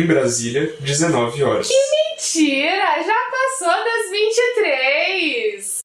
Brasília, 19 horas. Que mentira! Já passou das 23!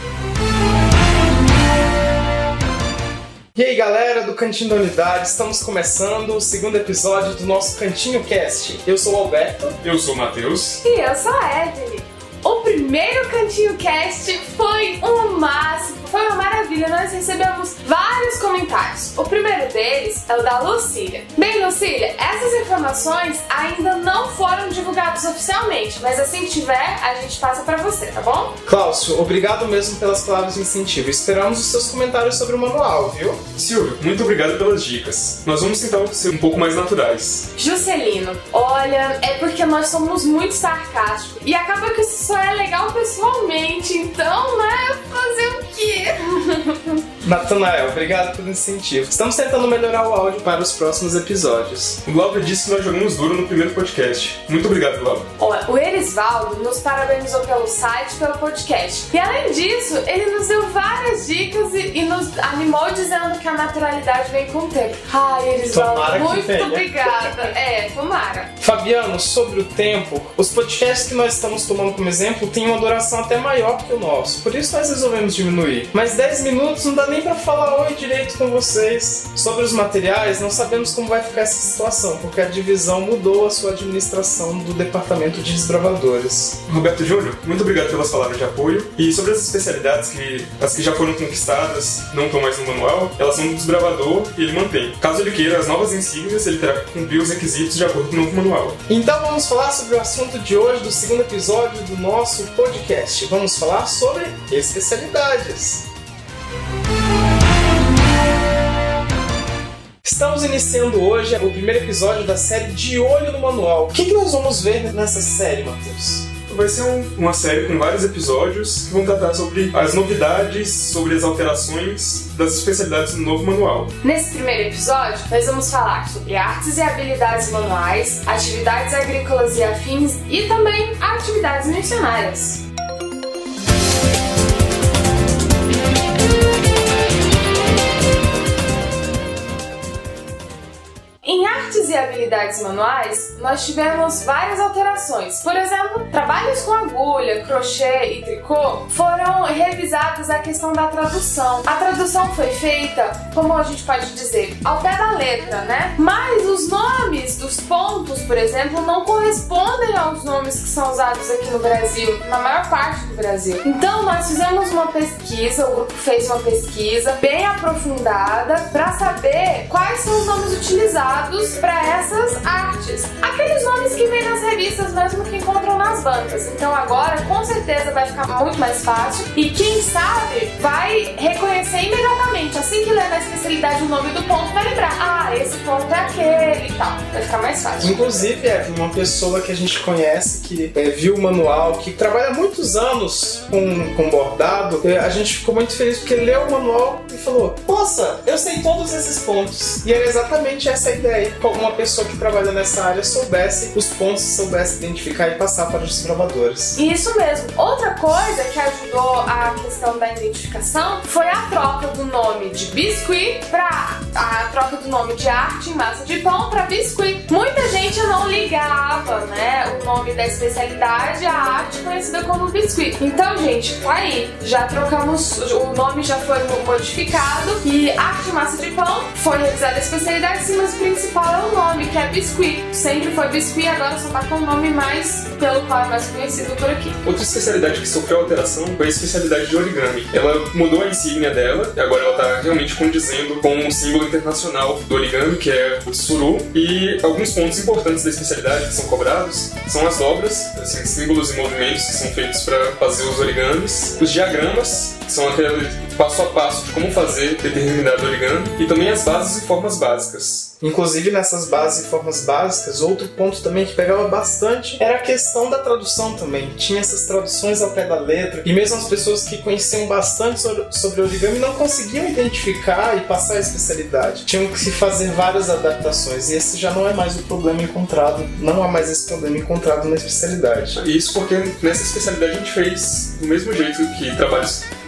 E aí galera do Cantinho da Unidade, estamos começando o segundo episódio do nosso Cantinho Cast. Eu sou o Alberto. Eu sou o Matheus. E eu sou a Evelyn. O primeiro Cantinho Cast foi um máximo, foi uma maravilha. Nós recebemos vários comentários. O primeiro deles é o da Lucília. Bem, Lucília, essas informações ainda não foram divulgadas oficialmente, mas assim que tiver, a gente passa pra você, tá bom? Cláudio, obrigado mesmo pelas palavras de incentivo. Esperamos os seus comentários sobre o manual, viu? Silvio, muito obrigado pelas dicas. Nós vamos tentar ser um pouco mais naturais. Juscelino, olha, é porque nós somos muito sarcásticos e acaba que isso só é legal pessoalmente, então, né, fazer o quê? Natanael, obrigado pelo incentivo. Estamos tentando melhorar o áudio para os próximos episódios. O Glauber disse que nós jogamos duro no primeiro podcast. Muito obrigado, Glauber. Olha, o Erisvaldo nos parabenizou pelo site e pelo podcast. E além disso, ele nos deu várias dicas e nos animou dizendo que a naturalidade vem com o tempo. Ai, Erisvaldo, Tomara que muito venha. obrigada. Tomara. Fabiano, sobre o tempo, os podcasts que nós estamos tomando como exemplo têm uma duração até maior que o nosso. Por isso nós resolvemos diminuir. Mas 10 minutos não dá nem pra falar oi direito com vocês. Sobre os materiais, não sabemos como vai ficar essa situação, porque a divisão mudou a sua administração do departamento de desbravadores. Roberto Júnior, muito obrigado pelas palavras de apoio. E sobre as especialidades, as que já foram conquistadas, não estão mais no manual, elas são do desbravador e ele mantém. Caso ele queira as novas insígnias, ele terá que cumprir os requisitos de acordo com o novo manual. Então vamos falar sobre o assunto de hoje, do segundo episódio do nosso podcast. Vamos falar sobre especialidades. Estamos iniciando hoje o primeiro episódio da série De Olho no Manual. O que nós vamos ver nessa série, Matheus? Vai ser uma série com vários episódios que vão tratar sobre as novidades, sobre as alterações das especialidades do novo manual. Nesse primeiro episódio, nós vamos falar sobre artes e habilidades manuais, atividades agrícolas e afins e também atividades missionárias. Em artes e habilidades manuais, nós tivemos várias alterações. Por exemplo, trabalhos com agulha, crochê e tricô foram revisados a questão da tradução. A tradução foi feita, como a gente pode dizer, ao pé da letra, né? Mas os nomes dos pontos, por exemplo, não correspondem aos nomes que são usados aqui no Brasil, na maior parte do Brasil. Então, nós fizemos uma pesquisa, o grupo fez uma pesquisa bem aprofundada para saber quais são os nomes utilizados para essas artes. Aqueles nomes que vêm nas revistas mesmo, que encontram nas bancas. Então agora, com certeza, vai ficar muito mais fácil e quem sabe vai reconhecer imediatamente. Assim que ler na especialidade o nome do ponto, vai lembrar: ah, esse ponto é aquele e tal. Vai ficar mais fácil. Inclusive, uma pessoa que a gente conhece, que viu o manual, que trabalha há muitos anos com bordado, a gente ficou muito feliz porque leu o manual e falou: nossa, eu sei todos esses pontos. E era exatamente essa a ideia. Uma pessoa que trabalha nessa área soubesse os pontos, soubesse identificar e passar para os desbravadores. Isso mesmo. Outra coisa que ajudou a questão da identificação foi a troca do nome de biscuit para a troca do nome de arte em massa de pão para biscuit. Muita gente não ligava, né, o nome da especialidade à arte conhecida como biscuit. Então, gente, aí já trocamos, o nome já foi modificado e arte em massa de pão foi revisada a especialidade, sim, mas o principal é o nome, que é biscuit. Sempre foi biscuit, agora só tá com o nome mais pelo qual é mais conhecido por aqui. Outra especialidade que sofreu alteração foi a especialidade de origami. Ela mudou a insígnia dela e agora ela tá realmente condizendo com o símbolo internacional do origami, que é o tsuru. E alguns pontos importantes da especialidade que são cobrados são as dobras, assim, símbolos e movimentos que são feitos para fazer os origamis, os diagramas, que são aquele passo a passo de como fazer determinado origami, e também as bases e formas básicas. Inclusive, nessas bases e formas básicas, outro ponto também que pegava bastante era a questão da tradução também. Tinha essas traduções ao pé da letra, e mesmo as pessoas que conheciam bastante sobre origami não conseguiam identificar e passar a especialidade. Tinham que se fazer várias adaptações, e esse já não é mais o problema encontrado, não há mais esse problema encontrado na especialidade. Isso porque nessa especialidade a gente fez do mesmo jeito que trabalhos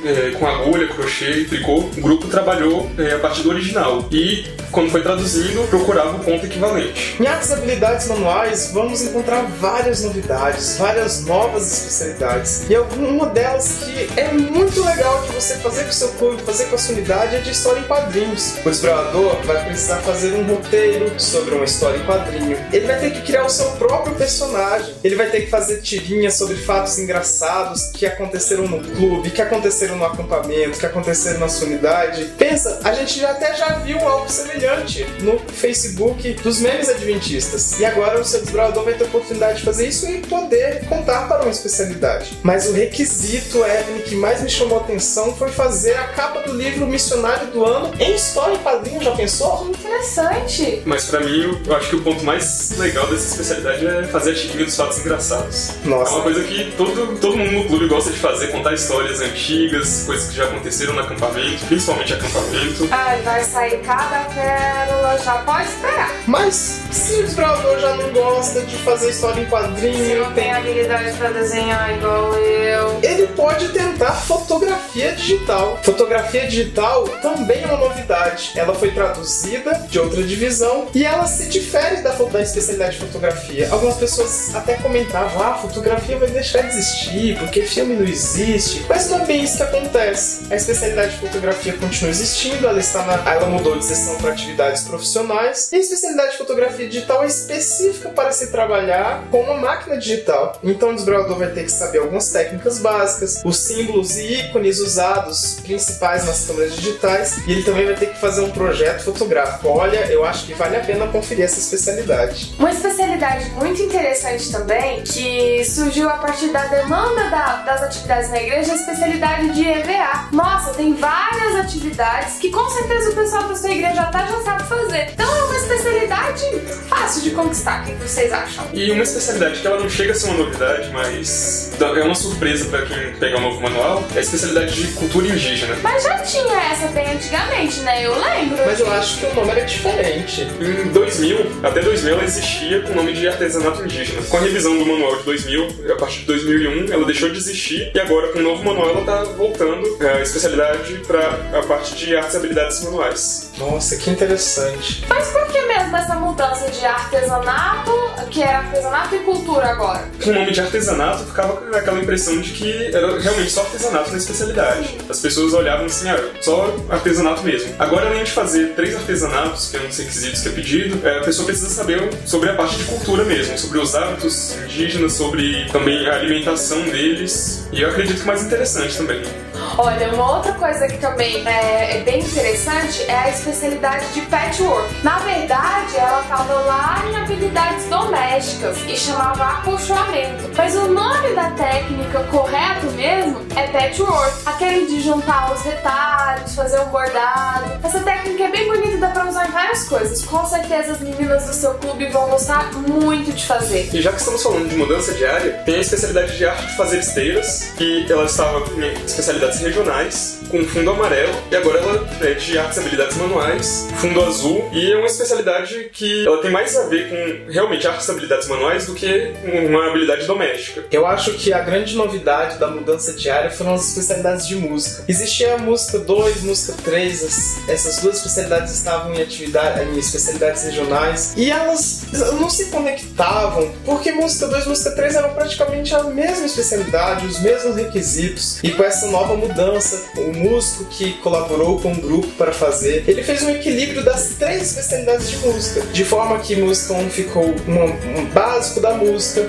com agulha, crochê e tricô, o grupo trabalhou a partir do original e, quando foi traduzindo, procurava o ponto equivalente. Em artes e habilidades manuais, vamos encontrar várias novidades, várias novas especialidades. E uma delas que é muito legal de você fazer com o seu clube, fazer com a sua unidade, é de história em quadrinhos. O explorador vai precisar fazer um roteiro sobre uma história em quadrinho. Ele vai ter que criar o seu próprio personagem. Ele vai ter que fazer tirinhas sobre fatos engraçados que aconteceram no clube, que aconteceram no acampamento, que aconteceram na sua unidade. Pensa, a gente até já viu algo semelhante no Facebook dos memes adventistas. E agora o seu explorador vai ter a oportunidade de fazer isso e poder contar para uma especialidade. Mas o requisito, Evelyn, que mais me chamou a atenção foi fazer a capa do livro Missionário do Ano em história em quadrinho. Já pensou? Interessante! Mas pra mim, eu acho que o ponto mais legal dessa especialidade é fazer a tirinha dos fatos engraçados. Nossa. É uma coisa que todo mundo no clube gosta de fazer, contar histórias antigas, coisas que já aconteceram no acampamento, principalmente acampamento. Ai, vai sair cada pérola, já pode esperar. Mas se o explorador já não gosta de fazer história em quadrinho, Se não tem habilidade pra desenhar igual eu, ele pode tentar fotografia digital. Fotografia digital também é uma novidade. Ela foi traduzida de outra divisão e ela se difere da especialidade de fotografia. Algumas pessoas até comentavam, a fotografia vai deixar de existir porque filme não existe. Mas não é bem isso que acontece. A especialidade de fotografia continua existindo, ela mudou de seção para atividades profissionais e a especialidade de fotografia digital é específica para se trabalhar com uma máquina digital. Então o desbravador vai ter que saber algumas técnicas básicas, os símbolos e ícones usados principais nas câmeras digitais, e ele também vai ter que fazer um projeto fotográfico. Olha, eu acho que vale a pena conferir essa especialidade. Uma especialidade muito interessante também, que surgiu a partir da demanda das atividades na igreja, é a especialidade de EVA. Nossa, tem várias atividades que com certeza o pessoal da sua igreja já sabe fazer. Então é uma especialidade fácil de conquistar. O que vocês acham? E uma especialidade que ela não chega a ser uma novidade, mas é uma surpresa para quem pegar o novo manual, é a especialidade de cultura indígena. Mas já tinha essa bem antigamente, né? Eu lembro. Mas eu acho que o nome era diferente. Em 2000, até 2000 ela existia com o nome de artesanato indígena. Com a revisão do manual de 2000, a partir de 2001, ela deixou de existir e agora com o novo manual ela tá voltando a especialidade para a parte de artes e habilidades manuais. Nossa, que interessante. Mas por que mesmo essa mudança de artesanato, que era artesanato e cultura agora? Com o nome de artesanato ficava com aquela impressão de que era realmente só artesanato na especialidade. As pessoas olhavam assim, só artesanato mesmo. Agora, além de fazer 3 artesanatos, que é um dos requisitos que é pedido, a pessoa precisa saber sobre a parte de cultura mesmo, sobre os hábitos indígenas, sobre também a alimentação deles, e eu acredito que mais interessante também. Olha, uma outra coisa que também é bem interessante é a especialidade de patchwork. Na verdade, ela estava lá em habilidades domésticas e chamava acolchoamento. Mas o nome da técnica correto mesmo é patchwork. Aquele de juntar os retalhos, fazer um bordado. Essa técnica é bem bonita e dá pra usar em várias coisas. Com certeza as meninas do seu clube vão gostar muito de fazer. E já que estamos falando de mudança de área, tem a especialidade de arte de fazer esteiras, que ela estava em especialidades regionais, com fundo amarelo, e agora ela é de artes e habilidades manuais, fundo azul, e é uma especialidade que ela tem mais a ver com realmente artes e habilidades manuais do que uma habilidade doméstica. Eu acho que a grande novidade da mudança de área foram as especialidades de música. Existia a música 2, música 3, essas duas especialidades estavam em especialidades regionais, e elas não se conectavam, porque música 2 e música 3 eram praticamente a mesma especialidade, os mesmos requisitos, e com essa nova mudança, o músico que colaborou com o grupo para fazer, ele fez um equilíbrio das 3 especialidades de música, de forma que música 1 ficou um básico da música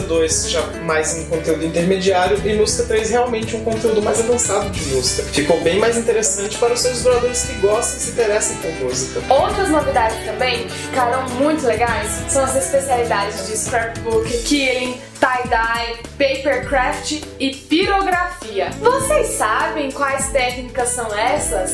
2 já mais um conteúdo intermediário e música 3 realmente um conteúdo mais avançado de música. Ficou bem mais interessante para os seus exploradores que gostam e se interessam por música. Outras novidades também que ficaram muito legais são as especialidades de scrapbook, quilling, tie-dye, papercraft e pirografia. Vocês sabem quais técnicas são essas?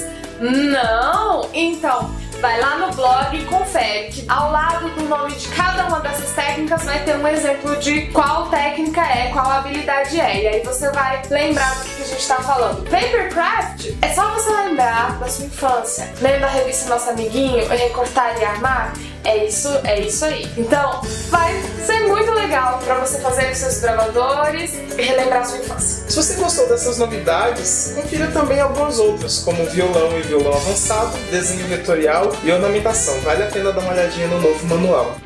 Não? Então, vai lá no blog e confere que ao lado do nome de cada uma dessas técnicas vai ter um exemplo de qual técnica é, qual habilidade é. E aí você vai lembrar do que a gente está falando. Papercraft é só você lembrar da sua infância. Lembra da revista Nosso Amiguinho, Recortar e Armar? É isso aí. Então, vai ser muito legal pra você fazer com seus gravadores e relembrar sua infância. Se você gostou dessas novidades, confira também algumas outras, como violão e violão avançado, desenho vetorial e ornamentação. Vale a pena dar uma olhadinha no novo manual.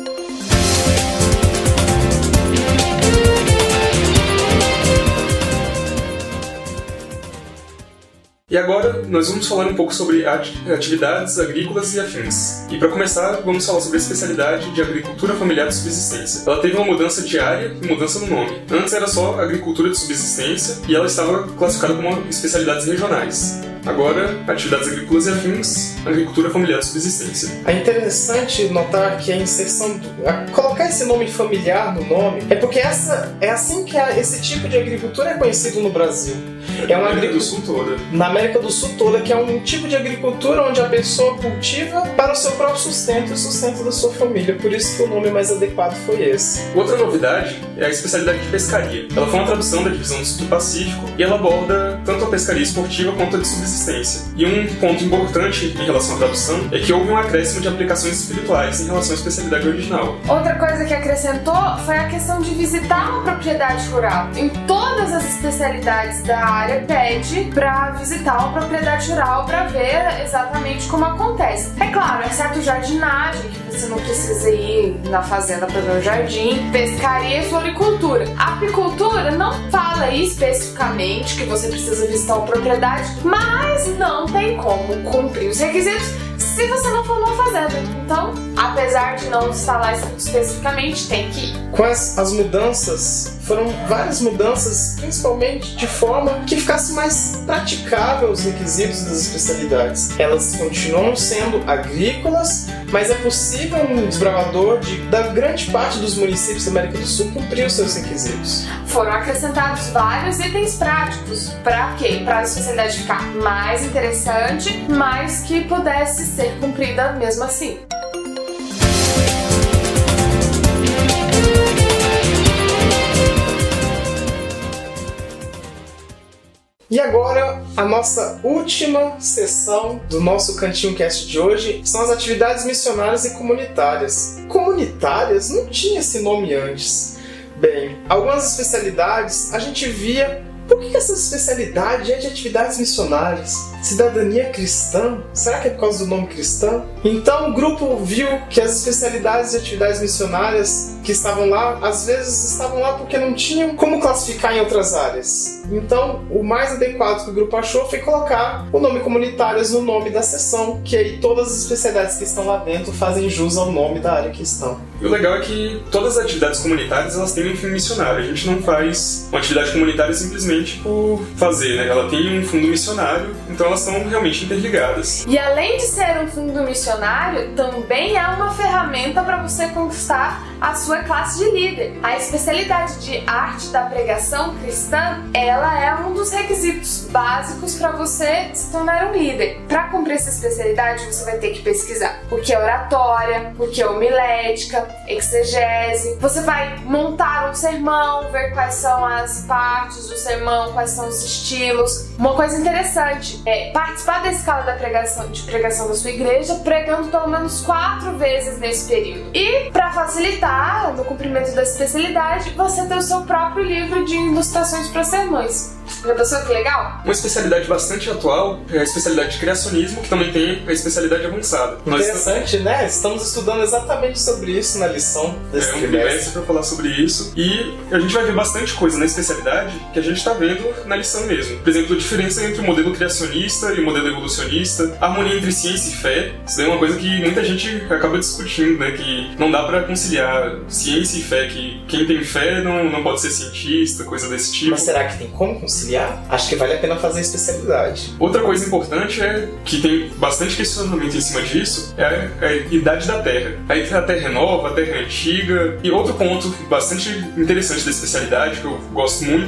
E agora nós vamos falar um pouco sobre atividades agrícolas e afins. E para começar, vamos falar sobre a especialidade de agricultura familiar de subsistência. Ela teve uma mudança de área e mudança no nome. Antes era só agricultura de subsistência e ela estava classificada como especialidades regionais. Agora, atividades agrícolas e afins, agricultura familiar de subsistência. É interessante notar que a inserção, colocar esse nome familiar no nome, é porque é assim que esse tipo de agricultura é conhecido no Brasil. Na América do Sul toda. Na América do Sul toda, que é um tipo de agricultura onde a pessoa cultiva para o seu próprio sustento e o sustento da sua família. Por isso que o nome mais adequado foi esse. Outra novidade é a especialidade de pescaria. Ela foi uma tradução da divisão do Sul do Pacífico e ela aborda tanto a pescaria esportiva quanto a de subsistência. E um ponto importante em relação à tradução é que houve um acréscimo de aplicações espirituais em relação à especialidade original. Outra coisa que acrescentou foi a questão de visitar uma propriedade rural. Em todas as especialidades da área pede para visitar uma propriedade rural para ver exatamente como acontece. É claro, exceto jardinagem, que você não precisa ir na fazenda para ver o jardim, pescaria e floricultura. A apicultura não fala especificamente que você precisa visitar uma propriedade, mas não tem como cumprir os requisitos se você não for numa fazenda. Então, apesar de não estar lá especificamente, tem que ir. Com as mudanças, foram várias mudanças, principalmente de forma que ficasse mais praticável os requisitos das especialidades. Elas continuam sendo agrícolas, mas é possível um desbravador da grande parte dos municípios da América do Sul cumprir os seus requisitos. Foram acrescentados vários itens práticos. Para quê? Para a especialidade ficar mais interessante, mas que pudesse ser cumprida mesmo assim. E agora, a nossa última sessão do nosso Cantinho Cast de hoje são as atividades missionárias e comunitárias. Comunitárias? Não tinha esse nome antes. Bem, algumas especialidades a gente via. Por que essa especialidade é de atividades missionárias? Cidadania cristã? Será que é por causa do nome cristã? Então o grupo viu que as especialidades de atividades missionárias que estavam lá, às vezes estavam lá porque não tinham como classificar em outras áreas. Então o mais adequado que o grupo achou foi colocar o nome comunitárias no nome da seção, que aí todas as especialidades que estão lá dentro fazem jus ao nome da área que estão. E o legal é que todas as atividades comunitárias elas têm um fim missionário. A gente não faz uma atividade comunitária simplesmente por fazer, né? Ela tem um fundo missionário, então elas estão realmente interligadas. E além de ser um fundo missionário, também é uma ferramenta para você conquistar a sua classe de líder. A especialidade de arte da pregação cristã, ela é um dos requisitos básicos para você se tornar um líder. Para cumprir essa especialidade, você vai ter que pesquisar o que é oratória, o que é homilética, exegese. Você vai montar um sermão, ver quais são as partes do sermão, quais são os estilos. Uma coisa interessante é participar da escala de pregação da sua igreja, pregando pelo menos 4 vezes nesse período. E para facilitar no cumprimento da especialidade, você tem o seu próprio livro de ilustrações para sermões. Já pensou que legal? Uma especialidade bastante atual é a especialidade de criacionismo, que também tem a especialidade avançada. Interessante, né? Estamos estudando exatamente sobre isso na lição desse trimestre. É um trimestre para falar sobre isso. E a gente vai ver bastante coisa na especialidade que a gente está vendo na lição mesmo. Por exemplo, a diferença entre o modelo criacionista e o modelo evolucionista, a harmonia entre ciência e fé. Isso é uma coisa que muita gente acaba discutindo, né? Que não dá para conciliar ciência e fé, que quem tem fé não pode ser cientista, coisa desse tipo. Mas será que tem como conciliar? Acho que vale a pena fazer a especialidade. Outra coisa importante é que tem bastante questionamento em cima disso, é a idade da Terra. A Terra é nova, a Terra é antiga. E outro ponto bastante interessante da especialidade, que eu gosto muito,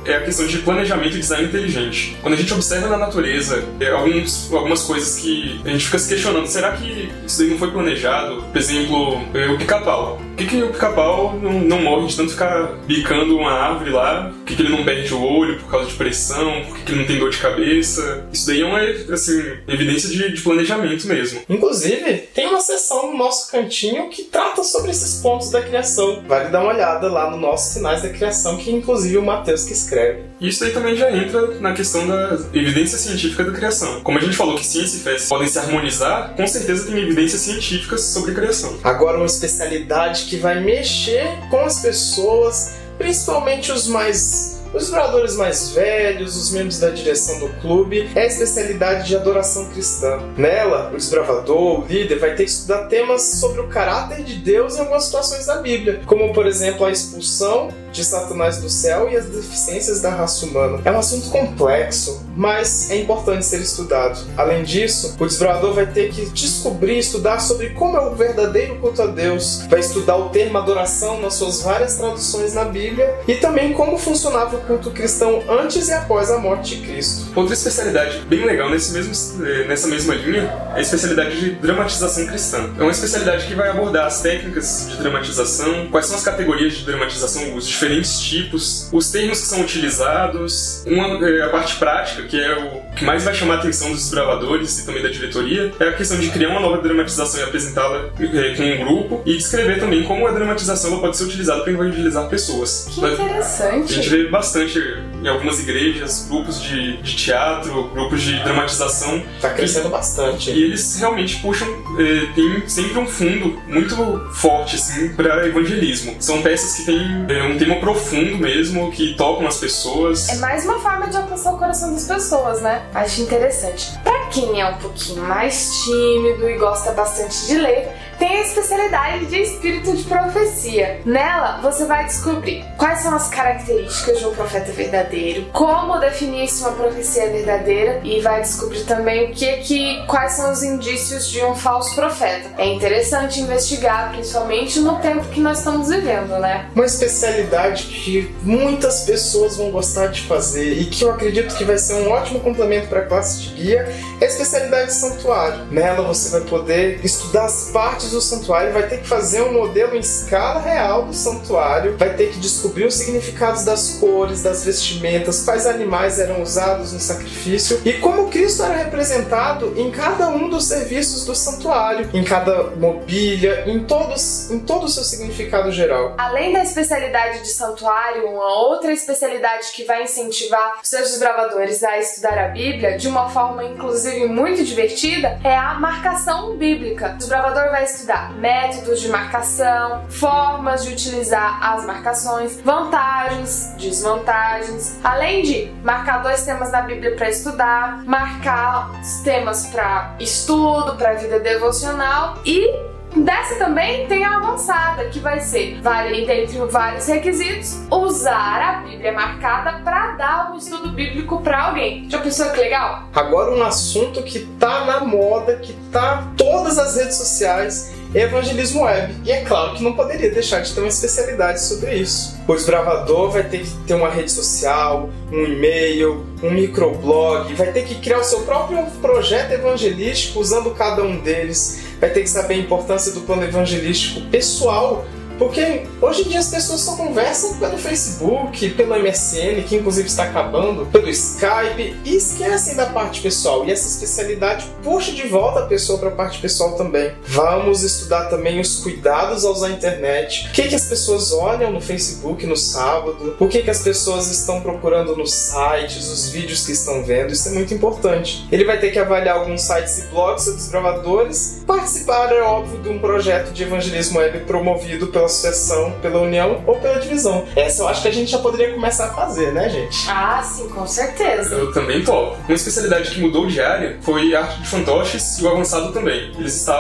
é a questão de planejamento e design inteligente. Quando a gente observa na natureza algumas coisas que a gente fica se questionando, será que isso aí não foi planejado? Por exemplo, o pica-pau. Por que o pica-pau não morre de tanto ficar bicando uma árvore lá? Por que ele não perde o olho por causa de pressão? Por que ele não tem dor de cabeça? Isso daí é uma, assim, evidência de planejamento mesmo. Inclusive, tem uma seção no nosso cantinho que trata sobre esses pontos da criação. Vale dar uma olhada lá no nosso Sinais da Criação, que inclusive o Mateus que escreve. E isso aí também já entra na questão da evidência científica da criação. Como a gente falou que ciência e fé podem se harmonizar, com certeza tem evidências científicas sobre a criação. Agora, uma especialidade que vai mexer com as pessoas, principalmente os exploradores mais velhos, os membros da direção do clube, é a especialidade de adoração cristã. Nela, o desbravador, o líder, vai ter que estudar temas sobre o caráter de Deus em algumas situações da Bíblia, como, por exemplo, a expulsão de Satanás do céu e as deficiências da raça humana. É um assunto complexo, mas é importante ser estudado. Além disso, o desbravador vai ter que descobrir, estudar sobre como é o verdadeiro culto a Deus, vai estudar o termo adoração nas suas várias traduções na Bíblia e também como funcionava o culto cristão antes e após a morte de Cristo. Outra especialidade bem legal nessa mesma linha é a especialidade de dramatização cristã. É uma especialidade que vai abordar as técnicas de dramatização, quais são as categorias de dramatização, os diferentes tipos, os termos que são utilizados, a parte prática, que é o que mais vai chamar a atenção dos desbravadores e também da diretoria, é a questão de criar uma nova dramatização e apresentá-la com um grupo e descrever também como a dramatização ela pode ser utilizada para evangelizar pessoas. Que interessante! A gente vê bastante em algumas igrejas, grupos de teatro, grupos de dramatização. Tá crescendo bastante. E eles realmente puxam, tem sempre um fundo muito forte assim, para evangelismo. São peças que têm um tema profundo mesmo, que tocam as pessoas. É mais uma forma de alcançar o coração das pessoas, né? Acho interessante. Pra quem é um pouquinho mais tímido e gosta bastante de ler, tem a especialidade de espírito de profecia. Nela, você vai descobrir quais são as características de um profeta verdadeiro, como definir se uma profecia é verdadeira e vai descobrir também quais são os indícios de um falso profeta. É interessante investigar, principalmente no tempo que nós estamos vivendo, né? Uma especialidade que muitas pessoas vão gostar de fazer e que eu acredito que vai ser um ótimo complemento para a classe de guia é a especialidade de santuário. Nela você vai poder estudar as partes do santuário, vai ter que fazer um modelo em escala real do santuário, vai ter que descobrir os significados das cores, das vestimentas, quais animais eram usados no sacrifício e como Cristo era representado em cada um dos serviços do santuário, em cada mobília, em todo o seu significado geral. Além da especialidade de santuário, uma outra especialidade que vai incentivar os seus desbravadores a estudar a Bíblia de uma forma inclusive muito divertida é a marcação bíblica. O desbravador vai estudar métodos de marcação, formas de utilizar as marcações, vantagens, desvantagens, além de marcar 2 temas da Bíblia para estudar, marcar temas para estudo, para vida devocional e dessa também tem a avançada, que vai ser, dentre vários requisitos, usar a Bíblia marcada para dar um estudo bíblico para alguém. Já pensou que legal? Agora um assunto que tá na moda, que tá em todas as redes sociais, é evangelismo web. E é claro que não poderia deixar de ter uma especialidade sobre isso. O desbravador vai ter que ter uma rede social, um e-mail, um microblog, vai ter que criar o seu próprio projeto evangelístico usando cada um deles, vai ter que saber a importância do plano evangelístico pessoal, porque hoje em dia as pessoas só conversam pelo Facebook, pelo MSN, que inclusive está acabando, pelo Skype, e esquecem da parte pessoal. E essa especialidade puxa de volta a pessoa para a parte pessoal também. Vamos estudar também os cuidados ao usar a internet. O que as pessoas olham no Facebook no sábado? O que as pessoas estão procurando nos sites, os vídeos que estão vendo? Isso é muito importante. Ele vai ter que avaliar alguns sites e blogs sobre desbravadores. Participar, é óbvio, de um projeto de evangelismo web promovido pela associação, pela união ou pela divisão. Essa eu acho que a gente já poderia começar a fazer, né, gente? Ah, sim, com certeza. Eu também topo. Uma especialidade que mudou de área foi a arte de fantoches e o avançado também. Eles estavam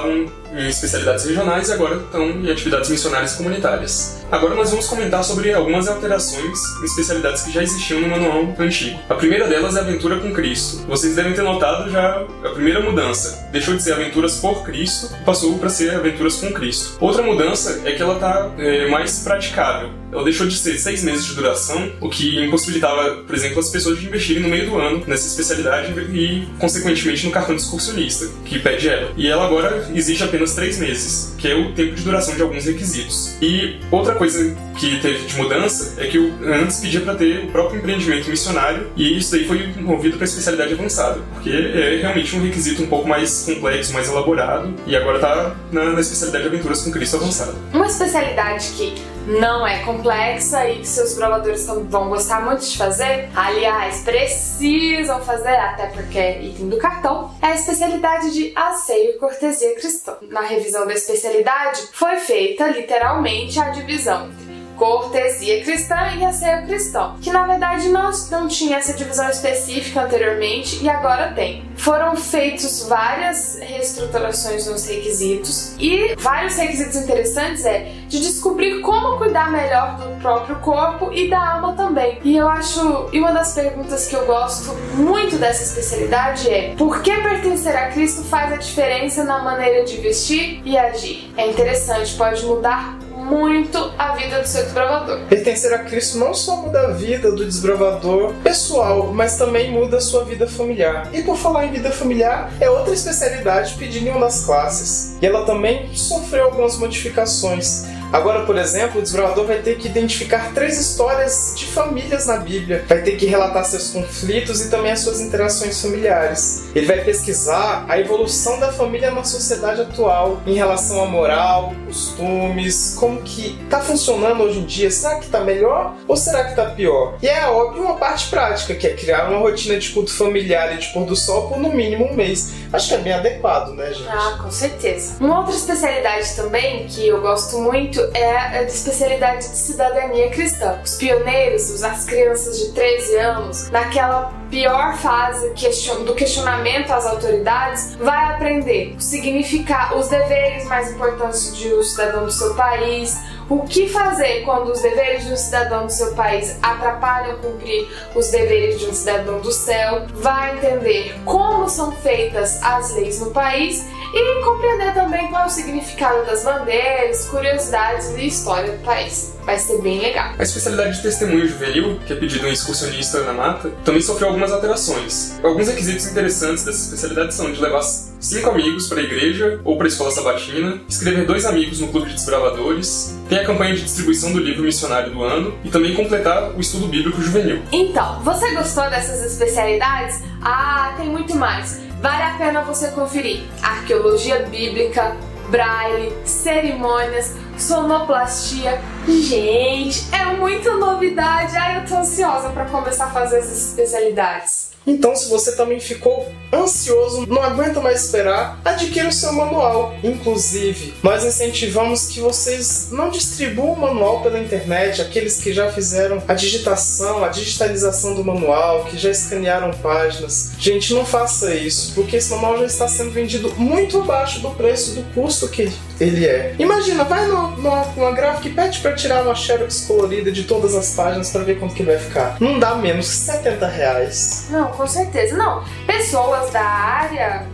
em especialidades regionais e agora estão em atividades missionárias e comunitárias. Agora nós vamos comentar sobre algumas alterações em especialidades que já existiam no manual antigo. A primeira delas é Aventura com Cristo. Vocês devem ter notado já a primeira mudança. Deixou de ser Aventuras por Cristo e passou para ser Aventuras com Cristo. Outra mudança é que ela está mais praticável. Ela deixou de ser 6 meses de duração, o que impossibilitava, por exemplo, as pessoas de investirem no meio do ano nessa especialidade e, consequentemente, no cartão de excursionista, que pede ela. E ela agora exige apenas 3 meses, que é o tempo de duração de alguns requisitos. E outra coisa que teve de mudança é que antes pedia para ter o próprio empreendimento missionário, e isso daí foi movido para a especialidade avançada, porque é realmente um requisito um pouco mais complexo, mais elaborado, e agora está na especialidade de Aventuras com Cristo avançada. Uma especialidade que não é complexa e que seus provadores vão gostar muito de fazer, aliás, precisam fazer, até porque é item do cartão, é a especialidade de asseio e cortesia cristã. Na revisão da especialidade, foi feita literalmente a divisão entre cortesia cristã e asseio cristão, que na verdade não tinha essa divisão específica anteriormente e agora tem. Foram feitos várias reestruturações nos requisitos e vários requisitos interessantes de descobrir como cuidar melhor do próprio corpo e da alma também. E uma das perguntas que eu gosto muito dessa especialidade é: por que pertencer a Cristo faz a diferença na maneira de vestir e agir? É interessante, pode mudar muito a vida do seu desbravador. Pertencer a Cristo não só muda a vida do desbravador pessoal, mas também muda a sua vida familiar. E por falar em vida familiar, é outra especialidade pedida em uma das classes. E ela também sofreu algumas modificações. Agora, por exemplo, o desbravador vai ter que identificar 3 histórias de famílias na Bíblia. Vai ter que relatar seus conflitos e também as suas interações familiares. Ele vai pesquisar a evolução da família na sociedade atual, em relação à moral, costumes, como que está funcionando hoje em dia. Será que está melhor ou será que está pior? E é óbvio uma parte prática, que é criar uma rotina de culto familiar e de pôr do sol por no mínimo 1 mês. Acho que é bem adequado, né, gente? Ah, com certeza. Uma outra especialidade também que eu gosto muito é a especialidade de cidadania cristã. Os pioneiros, as crianças de 13 anos, naquela pior fase do questionamento às autoridades, vai aprender o significado, os deveres mais importantes de um cidadão do seu país, o que fazer quando os deveres de um cidadão do seu país atrapalham cumprir os deveres de um cidadão do céu, vai entender como são feitas as leis no país e compreender também qual é o significado das bandeiras, curiosidades e história do país. Vai ser bem legal. A especialidade de testemunho juvenil, que é pedido em excursionista na mata, também sofreu algumas alterações. Alguns requisitos interessantes dessa especialidade são de levar 5 amigos para a igreja ou para a escola sabatina, escrever 2 amigos no clube de desbravadores, tem a campanha de distribuição do livro missionário do ano e também completar o estudo bíblico juvenil. Então, você gostou dessas especialidades? Ah, tem muito mais. Vale a pena você conferir arqueologia bíblica, braille, cerimônias, sonoplastia. Gente, é muita novidade. Ai, eu tô ansiosa para começar a fazer essas especialidades. Então, se você também ficou ansioso, não aguenta mais esperar, adquira o seu manual. Inclusive, nós incentivamos que vocês não distribuam o manual pela internet, aqueles que já fizeram a digitação, a digitalização do manual, que já escanearam páginas. Gente, não faça isso, porque esse manual já está sendo vendido muito abaixo do preço do custo que ele é. Imagina, vai numa gráfica e pede para tirar uma xerox colorida de todas as páginas para ver quanto que vai ficar. Não dá menos que R$70. Não, com certeza. Não, pessoas da área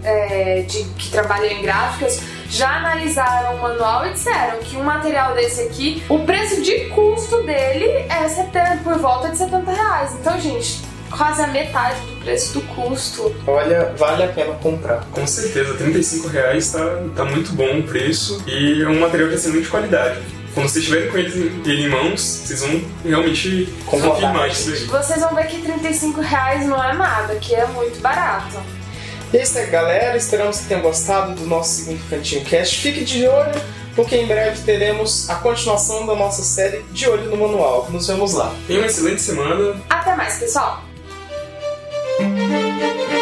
que trabalham em gráficas já analisaram o manual e disseram que um material desse aqui, o preço de custo dele é por volta de R$70. Então, gente, quase a metade do preço do custo. Olha, vale a pena comprar. Com certeza, R$35 tá muito bom o preço e é um material de excelente qualidade. Quando vocês estiverem com ele em mãos, vocês vão realmente confirmar isso aí. Vocês vão ver que R$35 não é nada, que é muito barato. E é isso aí, galera. Esperamos que tenham gostado do nosso segundo Cantinho Cast. Fique de olho, porque em breve teremos a continuação da nossa série De Olho no Manual. Nos vemos lá. Tenha uma excelente semana. Até mais, pessoal!